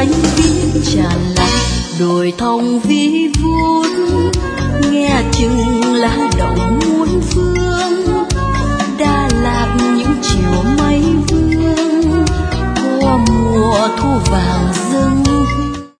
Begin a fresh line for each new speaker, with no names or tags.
xanh biếc tràn lan đồi thông vi vút